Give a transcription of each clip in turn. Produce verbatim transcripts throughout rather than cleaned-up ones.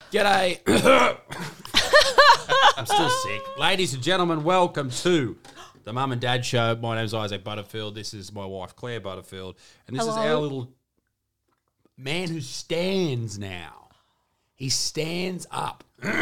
G'day. I'm still sick. Ladies and gentlemen, welcome to the Mum and Dad Show. My name's Isaac Butterfield. This is my wife, Claire Butterfield. And this Hello. is our little man who stands now. He stands up.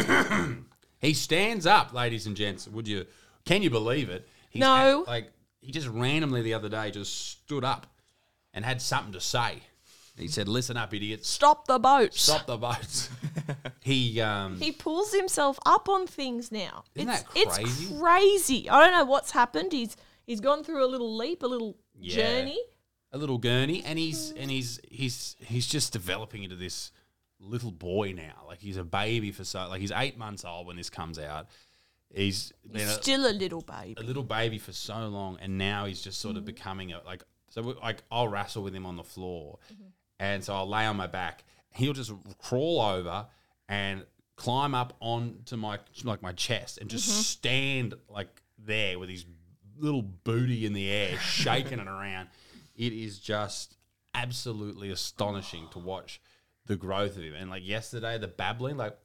He stands up, ladies and gents. Would you? Can you believe it? He's No. at- like, he just randomly the other day just stood up and had something to say. He said, listen up, idiots. Stop the boats. Stop the boats. he um He pulls himself up on things now. Isn't it's, that crazy? It's crazy. I don't know what's happened. He's he's gone through a little leap, a little Yeah. journey. a little gurney, and he's and he's he's he's just developing into this little boy now. Like he's a baby for so like he's eight months old when this comes out. He's been He's a, still a little baby. a little baby for so long, and now he's just sort of becoming a like. So we, like I'll wrestle with him on the floor, and so I'll lay on my back. He'll just crawl over and climb up onto my like my chest and just stand like there with his little booty in the air, shaking it around. It is just absolutely astonishing to watch the growth of him. And like yesterday, the babbling, like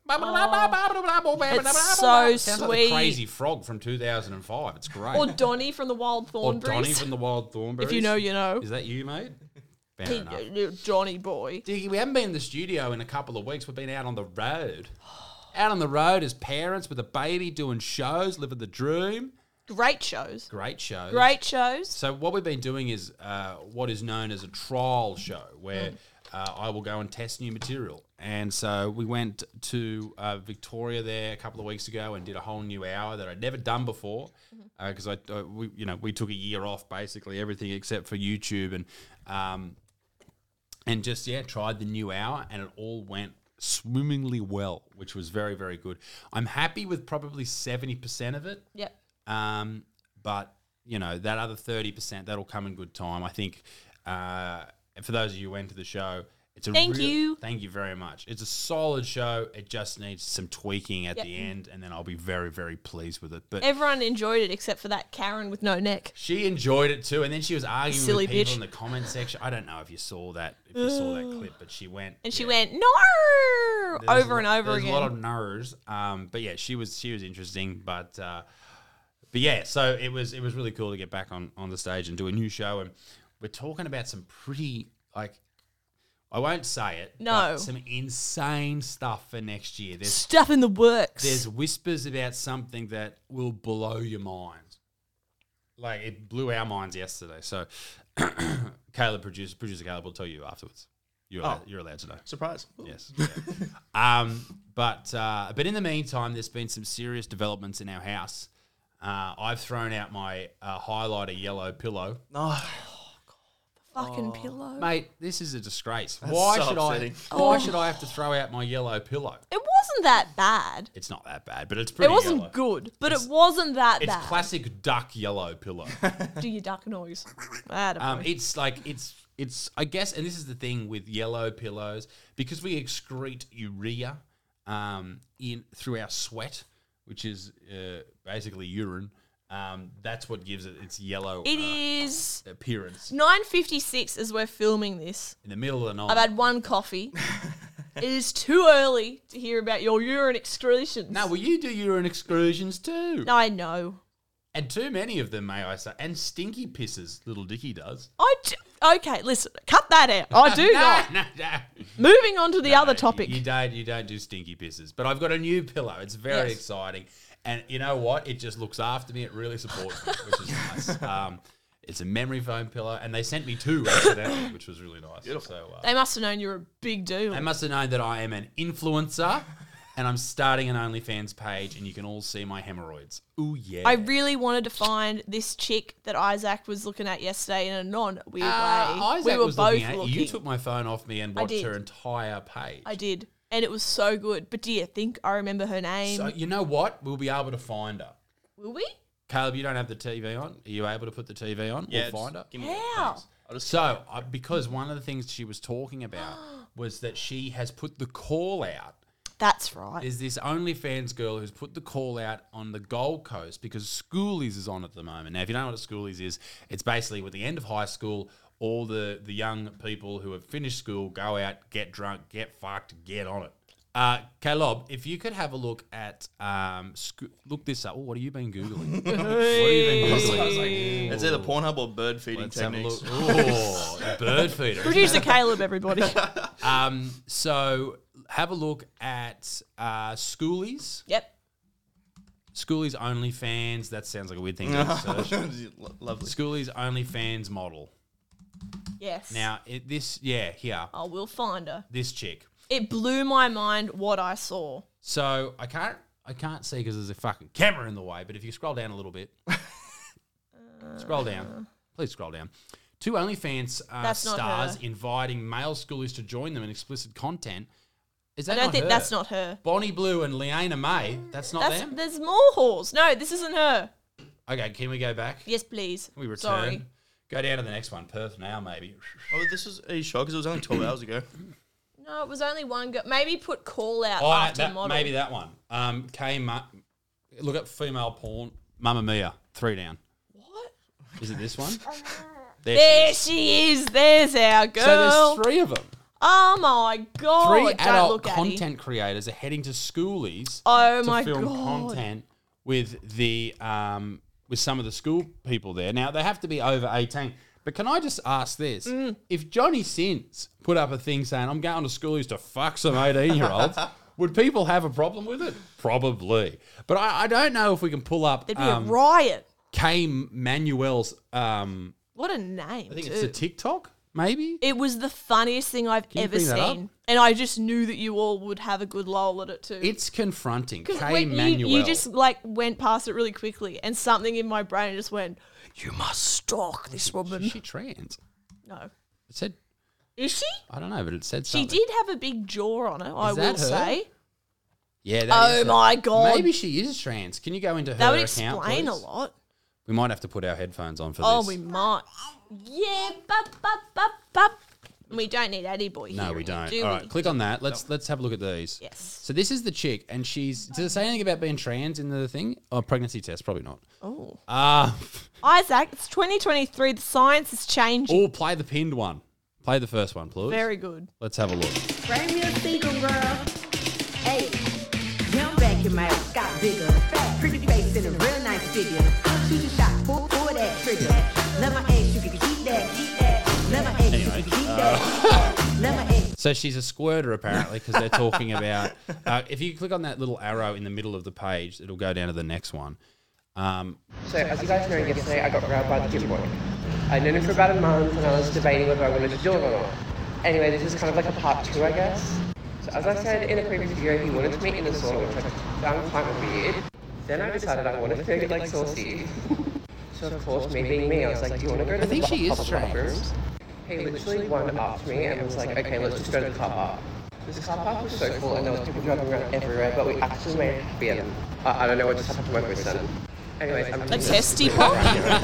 It's so sounds like sweet. the Crazy Frog from two thousand five. It's great. Or Donnie from the Wild Or Thornberries. Donnie from the Wild Thornberries. If you know, you know. Is that you, mate? Fair He- enough. little Johnny boy. Diggy, we haven't been in the studio in a couple of weeks. We've been out on the road. Out on the road as parents with a baby, doing shows, living the dream. Great shows. Great shows. Great shows. So what we've been doing is uh, what is known as a trial show, where uh, I will go and test new material. And so we went to uh, Victoria there a couple of weeks ago and did a whole new hour that I'd never done before, because I, uh, we, you know, we took a year off, basically everything except for YouTube, and um, and just yeah, tried the new hour, and it all went swimmingly well, which was very very good. I'm happy with probably seventy percent of it. Yep. Um, but you know that other thirty percent that'll come in good time. I think. Uh, and for those of you who went to the show, it's a Thank real- you. thank you very much. It's a solid show. It just needs some tweaking at Yep. the end, and then I'll be very very pleased with it. But Everyone enjoyed it except for that Karen with no neck. she enjoyed it too, and then she was arguing Silly with people bitch. in the comment section. I don't know if you saw that, if you saw that clip, but she went And she yeah. went, no, There's over a and lot- over there's again. a lot of no's, um, but yeah, she was she was interesting, but uh, but yeah, so it was it was really cool to get back on, on the stage and do a new show, and we're talking about some pretty like I won't say it, No. but some insane stuff for next year. There's Stuff in the works. there's whispers about something that will blow your mind. Like it blew our minds yesterday. So Caleb, producer producer Caleb, will tell you afterwards. You're allowed, Oh. you're allowed to know. Surprise. Yes. yeah. um, but uh, but in the meantime, there's been some serious developments in our house. Uh, I've thrown out my uh, highlighter yellow pillow. Oh, Fucking pillow. Mate, this is a disgrace. That's why so should upsetting. I? Why Oh. should I have to throw out my yellow pillow? It wasn't that bad. It's not that bad, but it's pretty. It wasn't yellow. good, but It's- it wasn't that It's bad. classic duck yellow pillow. Do your duck noise. Attaboy. Um, it's like it's it's I guess, and this is the thing with yellow pillows, because we excrete urea um, in through our sweat, which is uh, basically urine. Um, that's what gives it its yellow It uh, is appearance nine fifty-six as we're filming this. in the middle of the night. I've had one coffee. It is too early to hear about your urine excretions. no, well, you do urine excursions too, I know. and too many of them, may I say, and stinky pisses. Little Dicky does. I do. Okay, listen, cut that out. I do no, not. No, no. Moving on to the other No, topic. You don't. You don't do stinky pisses. But I've got a new pillow. It's very Yes. exciting, and you know what? It just looks after me. It really supports me, which is nice. Um, it's a memory foam pillow, and they sent me two accidentally, which was really nice. Beautiful. So uh, They must have known you were a big deal. they must have known that I am an influencer, and I'm starting an OnlyFans page, and you can all see my hemorrhoids. Ooh yeah. I really wanted to find this chick that Isaac was looking at yesterday in a non-weird Uh, way. Isaac we were was both looking at it. looking. You took my phone off me and I watched did. her entire page. I did. And it was so good. But do you think I remember her name? So you know what? We'll be able to find her. Will we? Caleb, you don't have the T V on. Are you able to put the T V on? yeah. We'll find her. just Give me How? thanks. I'll just So, uh, because one of the things she was talking about was that she has put the call out. That's right. There's this OnlyFans girl who's put the call out on the Gold Coast because Schoolies is on at the moment. Now, if you don't know what a Schoolies is, it's basically with the end of high school, all the, the young people who have finished school go out, get drunk, get fucked, get on it. Uh, Caleb, if you could have a look at um, sc- look this up. Oh, what have you been googling? what have you been googling? It's either Pornhub or bird feeding Let's have a techniques. look. Oh, bird feeder. Producer Caleb, everybody. Um, so have a look at uh, Schoolies. Yep. Schoolies OnlyFans. That sounds like a weird thing to search. Lo- Lovely. Schoolies OnlyFans model. Yes. Now, it, this, yeah, here, I will find her. this chick. It blew my mind what I saw. So I can't, I can't see because there's a fucking camera in the way. But if you scroll down a little bit, scroll down, please scroll down. Two OnlyFans uh, That's not stars her. inviting male schoolies to join them in explicit content. Is that I don't not think her? that's not her. Bonnie Blue and Leana May. That's not That's, them. there's more whores. No, this isn't her. Okay, can we go back? Yes, please. We return. Sorry. Go down to the next one. Perth now, maybe. Oh, this is a shock because it was only twelve hours ago. No, it was only one girl. Maybe put call out Oh, after that, model. maybe that one. Um, K. Ma- look at female porn. Mamma Mia. Three down. What? Is it this one? There, There she she is. There's our is. girl. So there's three of them. Oh my god! Three Don't adult look at it. content creators are heading to schoolies Oh to my film god! content with the um, with some of the school people there. Now they have to be over eighteen. But can I just ask this? Mm. If Johnny Sins put up a thing saying, I'm going to schoolies to fuck some eighteen-year-olds, would people have a problem with it? Probably. But I, I don't know if we can pull up There'd be um, a riot. K. Manuel's, um, What a name! I think too. it's the TikTok, maybe? It was the funniest thing I've you ever bring that up? seen, and I just knew that you all would have a good lol at it too. It's confronting. 'Cause K. when you, Manuel. you just like went past it really quickly, and something in my brain just went, "You must stalk this woman." Is she trans? No, It said, is she? I don't know, but it said She something. did have a big jaw on it. I Is will that her? say. Yeah, that Oh is her. my god! Maybe she is trans. Can you go into her that would account, explain a please? lot. We might have to put our headphones on for Oh, this. we might. Yeah, bup, bup, bup, bup. We don't need Addy Boy No, hearing we it, don't. do All we? right, click on that. Let's let's have a look at these. Yes. So this is the chick, and she's. Does it say anything about being trans in the thing? Oh, pregnancy test, probably not. Oh. Ah, Isaac, it's twenty twenty-three. The science is changing. oh, play the pinned one. Play the first one, please. Very good. Let's have a look. Frame your seagull, girl. Hey, jump back, your mouth got bigger. Pretty face and a real nice figure. Shoot your shot, pull, pull that trigger. Let my ass, you can keep that, keep that. Let my ass, you can keep that, keep that. Let my ass. So she's a squirter apparently because they're talking about. Uh, if you click on that little arrow in the middle of the page, it'll go down to the next one. Um, So, as you guys know, yesterday I got grabbed by the gym boy. I'd known him for about a month and I was debating whether I wanted to do it or not. Anyway, this is kind of like a part two, I guess. So, as I said in a previous video, he wanted to meet in the sauna, which I found quite weird. Then I decided I wanted to go get like saucy. So, of course, me being me, I was like, do you want to go to I think the she is public trans. bathrooms? He literally went up to me and was like, okay, let's just go to the car park. This car park was so cool and there was people driving around everywhere, but we actually made it happen. I, I don't know what just happened to my voice then. Anyways, I'm A testy pop?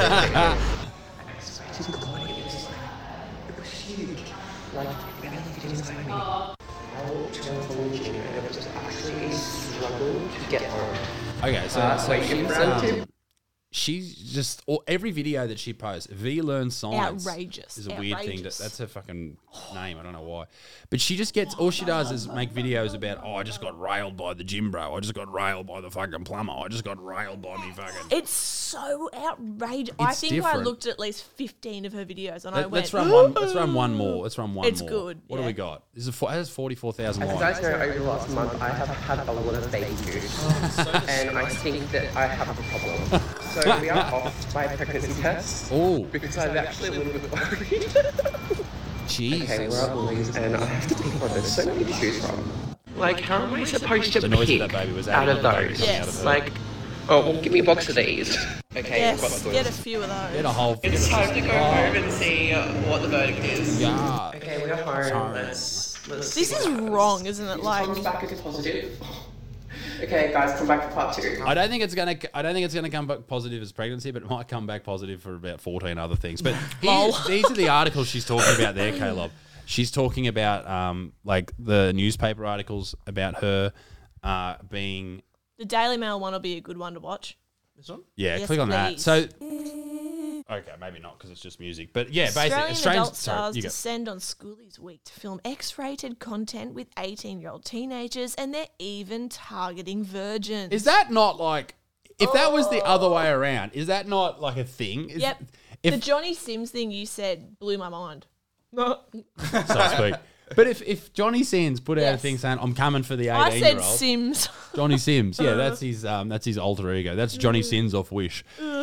She's recording it. It was just like, it was huge. Like, barely didn't excite me. I walked to the gym and it was just actually a struggle to get home. okay, so, Uh, so wait, she's, round two. um, she's just or every video that she posts. V learns science. Outrageous. Is a weird thing. That, Outrageous. that's her fucking name. I don't know why, but she just gets all she does is make videos about. Oh, I just got railed by the gym bro. I just got railed by the fucking plumber. I just got railed by me fucking. It's so outrageous. I It's think I different. looked at at least fifteen of her videos and I Let, went, us run one. Let's run one more. Let's run one It's more. good, What do yeah. we got? This is four, it has forty-four thousand As you likes. guys know, over the last month, I have had a lot of baby juice. and I think that I have a problem. So we are off by pregnancy test. Oh, Because I'm actually a little bit worried. jeez. Okay, we're at Woolies and I have to pick one. There's so many to choose from. Like, how am I supposed to The noise pick of that baby was out adding of all the baby those? coming out of her. Like, oh, well, give me a box of these. Okay, I've got yes, the get a few of those. Get a whole. It's time to go home and see uh, what the verdict is. Yeah. Okay, we are home. Sorry. Let's, let's This see is what happens. wrong, isn't it? Comes Like, back as positive. Okay, guys, come back for part two. I don't think it's gonna. I don't think it's gonna come back positive as pregnancy, but it might come back positive for about fourteen other things. But here, these are the articles she's talking about there, Caleb. She's talking about um like the newspaper articles about her uh being the Daily Mail one will be a good one to watch. This one? yeah. Yes, click on that. please. So Okay, maybe not because it's just music. But yeah, basically, Australian Australian adult sorry, stars you go. descend on Schoolies Week to film X-rated content with eighteen-year-old teenagers, and they're even targeting virgins. Is that not like, if that was the other way around, is that not like a thing? Is, Yep. If, the Johnny Sims thing you said blew my mind. so to speak. But if, if Johnny Sins put out a Yes. thing saying, I'm coming for the I eighteen-year-old. said Sims. Johnny Sims. Yeah, that's his um, that's his alter ego. That's Johnny Sins off Wish.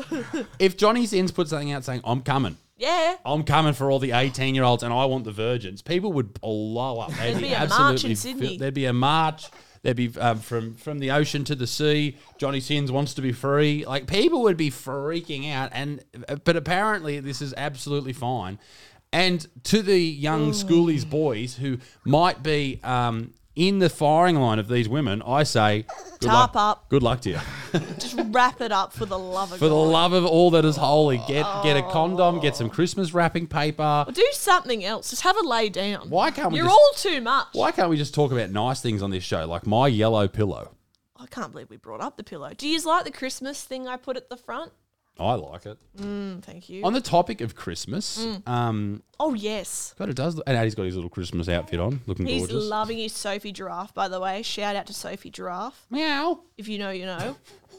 If Johnny Sins put something out saying, I'm coming. Yeah. I'm coming for all the eighteen-year-olds and I want the virgins, people would blow up. They'd There'd be, be a march absolutely in Sydney. fi- There'd be a march. There'd be um, from from the ocean to the sea. Johnny Sins wants to be free. Like, people would be freaking out. And but apparently this is absolutely fine. And to the young schoolies boys who might be um, in the firing line of these women, I say, good Tarp luck, up. Good luck to you. Just wrap it up for the love of For the God. love of all that is holy, get get a condom, get some Christmas wrapping paper. Or do something else. Just have a lay down. Why can't we You're just- all too much. Why can't we just talk about nice things on this show, like my yellow pillow? I can't believe we brought up the pillow. Do you like the Christmas thing I put at the front? I like it. Mm, thank you. On the topic of Christmas, um, Oh, yes. God, it does. And Addie's got his little Christmas outfit on, looking He's gorgeous. loving his Sophie Giraffe, by the way. Shout out to Sophie Giraffe. Meow. If you know, you know.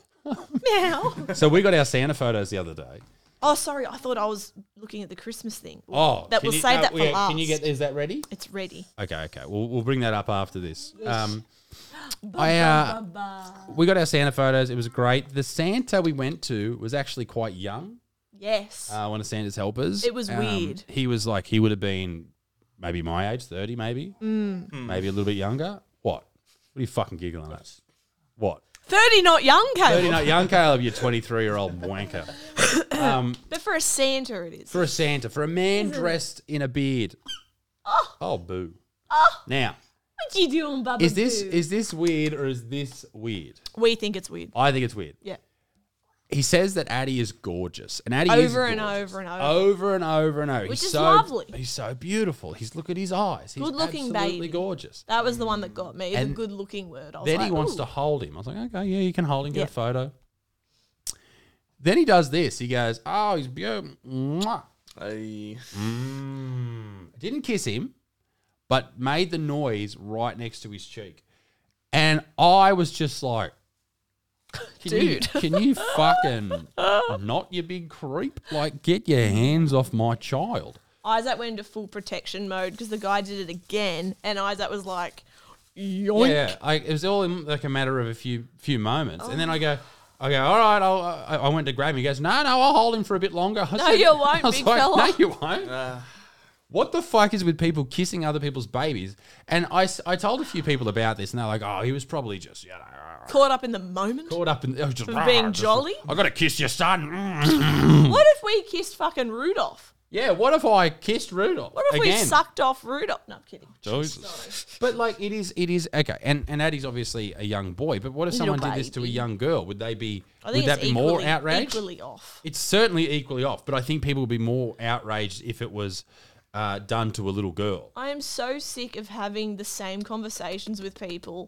Meow. So we got our Santa photos the other day. Oh, sorry. I thought I was looking at the Christmas thing. Oh, that can we'll you- save no, that for yeah, last. Can you get? Is that ready? It's ready. Okay, okay. We'll we'll bring that up after this. Um, I uh, we got our Santa photos. It was great. The Santa we went to was actually quite young. Yes. Uh, one of Santa's helpers. It was Um, weird. He was like, he would have been maybe my age, thirty maybe. Mm. Maybe a little bit younger. What? What are you fucking giggling at? What? thirty not young, Caleb. thirty not young, Caleb, you twenty-three-year-old wanker. Um, But for a Santa, it is. for a Santa, for a man dressed in a beard. Oh. Oh, boo. Oh. Now, What you doing, Bubba? is this Boo? is this weird or is this weird? We think it's weird. I think it's weird. Yeah. He says that Addie is gorgeous, and Addie is Over and gorgeous. over and over. over and over and over. Which he's is so, lovely. He's so beautiful. He's look at his eyes. He's Good-looking absolutely baby. gorgeous. That was the one that got me. The And good looking word. I was Then like, he wants ooh. to hold him. I was like, okay, yeah, you can hold him, get Yeah. a photo. Then he does this. He goes, oh, he's beautiful. Mwah. I, Mm. Didn't kiss him, but made the noise right next to his cheek. And I was just like, can Dude. you, can you fucking not, you big creep? Like, get your hands off my child. Isaac went into full protection mode because the guy did it again, and Isaac was like, yoink. Yeah, I, it was all in like a matter of a few few moments, and then I go, I go, all right. I'll, I, I went to grab him. He goes, no, no, I'll hold him for a bit longer. I No, you won't, I was big like, fella. No, you won't. uh, What the fuck is with people kissing other people's babies? And I, s- I told a few people about this, and they're like, oh, he was probably just, you know, Caught up in the moment. caught up in oh, just, Of being just, jolly? I got to kiss your son. What if we kissed fucking Rudolph? Yeah, what if I kissed Rudolph? What if again? we sucked off Rudolph? No, I'm kidding. Jesus. But like it is, it is okay. And and Addie's obviously a young boy. But what if Little someone did this to a baby. young girl? Would they be? I think Would that it's be more equally- outraged? Equally off. It's certainly equally off. But I think people would be more outraged if it was uh, done to a little girl. I am so sick of having the same conversations with people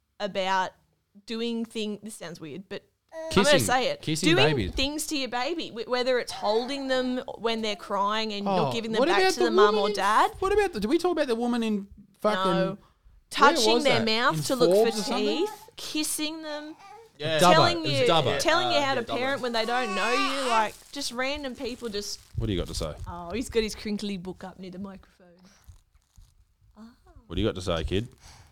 about doing things. This sounds weird, but I'm going Kissing, to say it. kissing doing babies. things to your baby, wh- whether it's holding them when they're crying and Oh, you're giving them what back about to the, mum woman or in- dad. What about the? Did we talk about the woman in fucking? No. Touching was their that? mouth In to look Forbes or for something? teeth, kissing them, yeah. Dubbo. telling It was you, Dubbo. telling you Uh, how yeah, to Dubbo. parent when they don't know you, like just random people just. What do you got to say? Oh, he's got his crinkly book up near the microphone. What do you got to say, kid?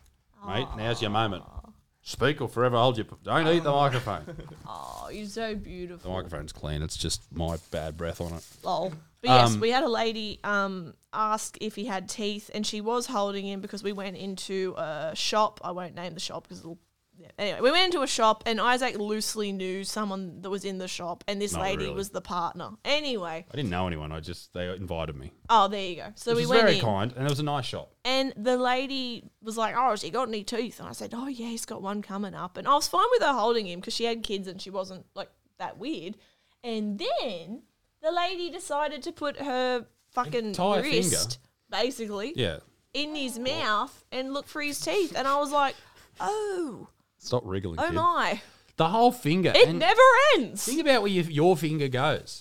Mate, now's your moment. Speak or forever hold your. Don't eat the microphone. Oh, you're so The beautiful. microphone's clean. It's just my bad breath on it. Lol. But yes, Um, we had a lady um, ask if he had teeth, and she was holding him because we went into a shop. I won't name the shop because it'll. Yeah. Anyway, we went into a shop, and Isaac loosely knew someone that was in the shop, and this Not lady really. was the partner. Anyway, I didn't know anyone. I just they invited me. oh, there you go. So Which we was went very in, kind, and it was a nice shop. and the lady was like, "Oh, has he got any teeth?" And I said, "Oh, yeah, he's got one coming up." And I was fine with her holding him because she had kids, and she wasn't like that weird. And then the lady decided to put her fucking Entire wrist, basically, Yeah. in his mouth and look for his teeth. And I was like, "Oh, Stop wriggling, oh kid. my! The whole finger. It and never ends." think about where your, your finger goes.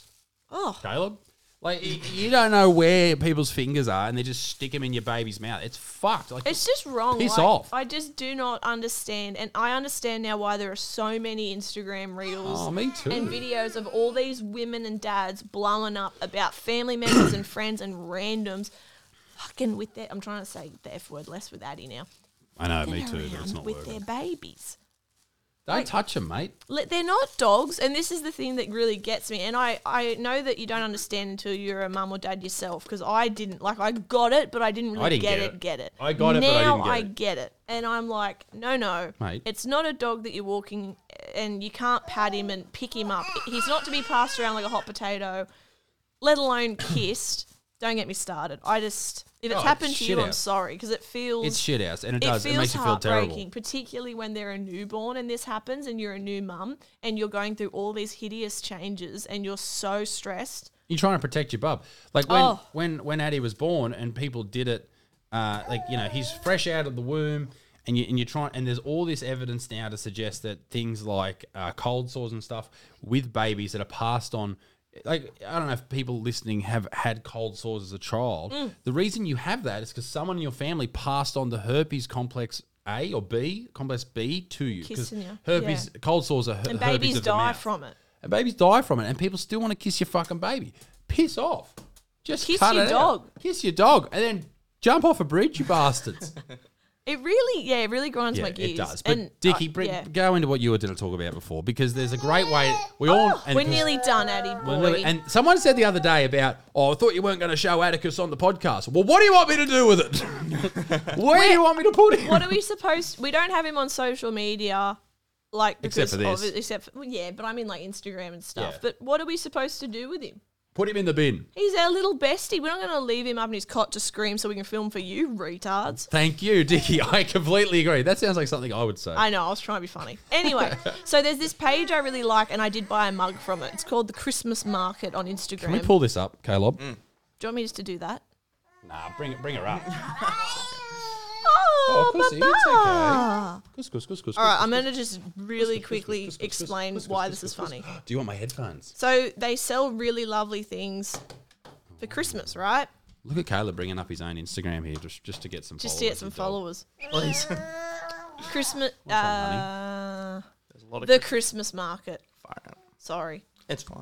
Oh, Caleb. Like, y- you don't know where people's fingers are and they just stick them in your baby's mouth. It's fucked. Like, it's just wrong. Piss like, off. I just do not understand. And I understand now why there are so many Instagram reels oh, me too. and videos of all these women and dads blowing up about family members and friends and randoms fucking with their, I'm trying to say the F word less with Addie now. I know, me Fucking too, but it's around not with working. their babies. Don't like- touch them, mate. Like, they're not dogs, and this is the thing that really gets me. And I, I know that you don't understand until you're a mum or dad yourself, because I didn't. Like, I got it, but I didn't really I didn't get, get it, it. get it. I got it, but I now didn't get I it. get it. And I'm like, no, no. Mate. It's not a dog that you're walking, and you can't pat him and pick him up. He's not to be passed around like a hot potato, let alone kissed. Don't get me started. I just, if it's Oh, happened it's to you, shit I'm house. sorry, because it feels... It's shit house, and it It does. It, feels makes you feel heartbreaking, terrible. particularly when they're a newborn and this happens and you're a new mum and you're going through all these hideous changes and you're so stressed. You're trying to protect your bub. Like when Oh. when when Addie was born and people did it, uh, like you know he's fresh out of the womb, and you and you're trying, and there's all this evidence now to suggest that things like uh, cold sores and stuff with babies that are passed on. Like, I don't know if people listening have had cold sores as a child. Mm. The reason you have that is because someone in your family passed on the herpes complex A or B, complex B to you. Because Kissing you, herpes, cold sores are her- And herpes babies of the die mouth. from it. And babies die from it, and people still want to kiss your fucking baby. Piss off. Just Kiss cut your it dog. out. Kiss your dog, and then jump off a bridge, you bastards. It really, yeah, it really grinds yeah, my gears. it does. But and, Dickie, uh, bring, yeah. go into what you were going to talk about before, because there's a great way. We all Oh, and we're 'cause- nearly done, Addie boy. we're nearly- and someone said the other day about, oh, I thought you weren't going to show Atticus on the podcast. Well, what do you want me to do with it? Where do you want me to put him? what are we supposed... We don't have him on social media, like, because Except for of this. it, except for, well, yeah, but I mean, like, Instagram and stuff. Yeah. But what are we supposed to do with him? Put him in the bin. He's our little bestie. We're not going to leave him up in his cot to scream so we can film for you, retards. Thank you, Dickie. I completely agree. That sounds like something I would say. I know, I was trying to be funny. Anyway, so there's this page I really like, and I did buy a mug from it. It's called the Christmas Market on Instagram. Can we pull this up, Caleb? Do you want me just to do that? Nah, bring it, bring her up. Oh, Oh, pussy, Papa. it's okay. Kus, kus, kus, kus, All right, kus, I'm kus, going to just really quickly kus, kus, kus, explain kus, kus, why kus, this is kus, kus. funny. Do you want my headphones? So they sell really lovely things for Christmas, right? Look at Caleb bringing up his own Instagram here just, just to get some Just followers. to get some and dog. followers. Please. Christmas, What's on, uh, There's a lot of the Christmas market. fire out. Sorry, It's fine.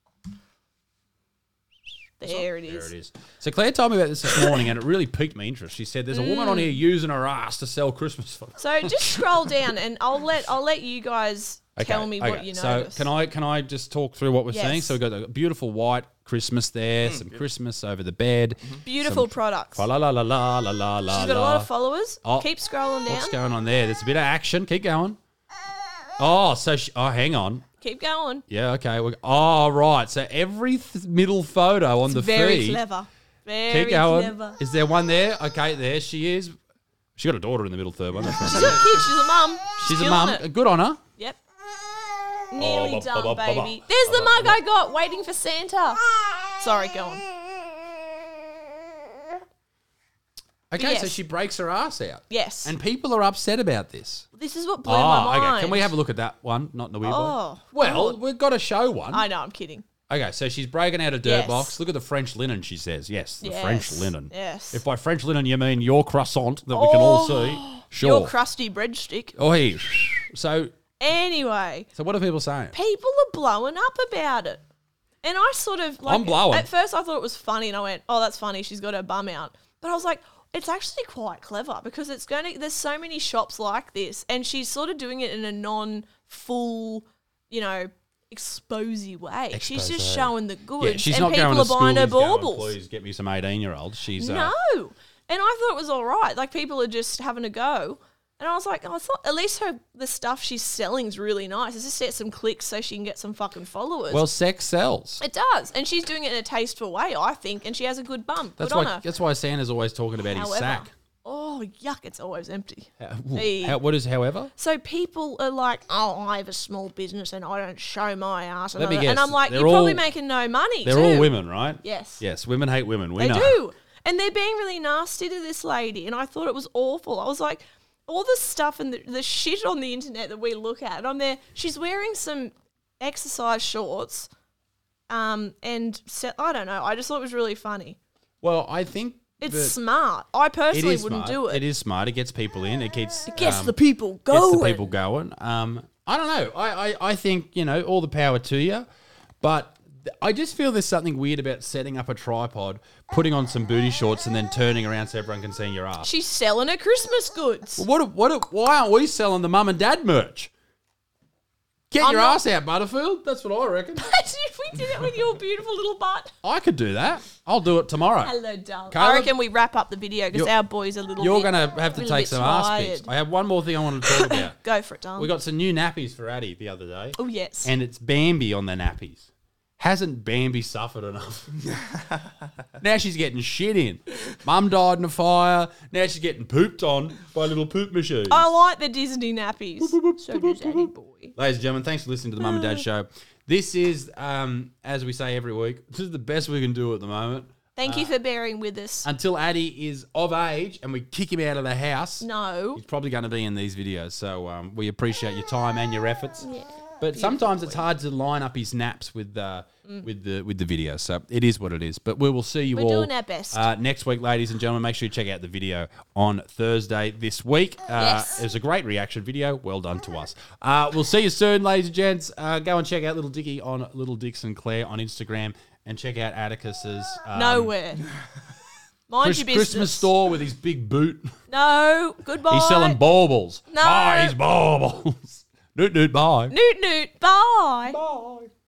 there it There is. it is. So Claire told me about this this morning, and it really piqued my interest. She said, "There's a woman Mm. on here using her ass to sell Christmas for." So just scroll down, and I'll let I'll let you guys tell me what you so notice. can I can I just talk through what we're Yes. seeing? So we've got a beautiful white Christmas there, some Christmas over the bed. Beautiful some- products. La la la la la la la la. She's got a lot of followers. Oh, Keep scrolling down. What's going on there? There's a bit of action. Keep going. Oh, so she, oh, hang on. Keep going. Yeah, okay. We, oh, right. So every th- middle photo on the Very feed. clever. Very Keep going. clever. Is there one there? Okay, there she is. She got a daughter in the middle third one. That's She's right. got a kid. She's a mum. She's a killing mum. it. Good on her. Yep. Nearly ba- done, ba- ba- ba- baby. There's the mug I got, waiting for Santa. Sorry, go on. Okay, so Yes. she breaks her ass out. Yes. And people are upset about this. This is what blew Oh, my mind. okay. Can we have a look at that one? Not in the weird Oh, way. Well, God. we've got to show one. I know, I'm kidding. Okay, so she's breaking out a dirt Yes. box. Look at the French linen, she says. Yes, the Yes. French linen. Yes. If by French linen you mean your croissant that we can all see, sure. Your crusty breadstick. Oh, hey. So, Anyway, so what are people saying? people are blowing up about it. And I sort of like I'm blowing. At first I thought it was funny and I went, "Oh, that's funny. She's got her bum out." But I was like, it's actually quite clever because it's going to there's so many shops like this and she's sort of doing it in a non-full, you know, exposy way. She's just Expose. showing the goods Yeah, she's and not people going to are school. buying her He's going, baubles. please get me some eighteen-year-olds. She's uh, No. And I thought it was all right. Like people are just having a go. And I was like, oh, I thought at least her the stuff she's selling is really nice. It's just get some clicks so she can get some fucking followers. well, sex sells. It does, and she's doing it in a tasteful way, I think, and she has a good bum. That's good on why. her. That's why Santa's always talking about However, his sack. oh yuck, it's always empty. How, Hey. how- what is? However, So people are like, "Oh, I have a small business and I don't show my ass," and, Let me all that. and guess, I'm like, they're "You're probably all- making no money." they're too. all women, right? Yes. Yes, women hate women. We They know. do, and they're being really nasty to this lady, and I thought it was awful. I was like, all the stuff and the, the shit on the internet that we look at, and I'm there. She's wearing some exercise shorts Um, and se- I don't know. I just thought it was really funny. Well, I think It's that smart. I it personally is wouldn't smart. do it. It is smart. It gets people in. It keeps It gets um, the people gets going. the people going. Um, I don't know. I, I, I think, you know, all the power to you. But th- I just feel there's something weird about setting up a tripod, putting on some booty shorts, and then turning around so everyone can see your ass. She's selling her Christmas goods. What? What? Why aren't we selling the mum and dad merch? Get I'm your not- ass out, Butterfield. That's what I reckon. Imagine if we did it with your beautiful little butt. I could do that. I'll do it tomorrow. Hello, darling. Caleb, I reckon we wrap up the video because you're- our boys are a little You're bit, going to have to little take bit some ass tired. pics. I have one more thing I wanted to talk about. Go for it, darling. We got some new nappies for Addie the other day. Oh, yes. And it's Bambi on the nappies. Hasn't Bambi suffered enough? Now she's getting shit in. Mum died in a fire. Now she's getting pooped on by little poop machines. I like the Disney nappies. So does Eddie boy. Ladies and gentlemen, thanks for listening to the Mum and Dad Show. This is, um, as we say every week, this is the best we can do at the moment. Thank you for bearing with us. Until Addie is of age and we kick him out of the house, No. he's probably going to be in these videos. So um, we appreciate your time and your efforts. But sometimes it's hard to line up his naps with uh, with the with the video. So it is what it is. But we will see you We're all doing our best. Uh, next week, ladies and gentlemen. Make sure you check out the video on Thursday this week. Uh, Yes. It was a great reaction video. Well done to us. Uh, we'll see you soon, ladies and gents. Uh, go and check out Little Dicky on Little Dixon Claire on Instagram, and check out Atticus's um, Nowhere. Mind Chris- your business. Christmas store with his big boot. No. Goodbye. He's selling baubles. No. Buy his baubles. Noot noot bye. Noot noot. Bye. Bye.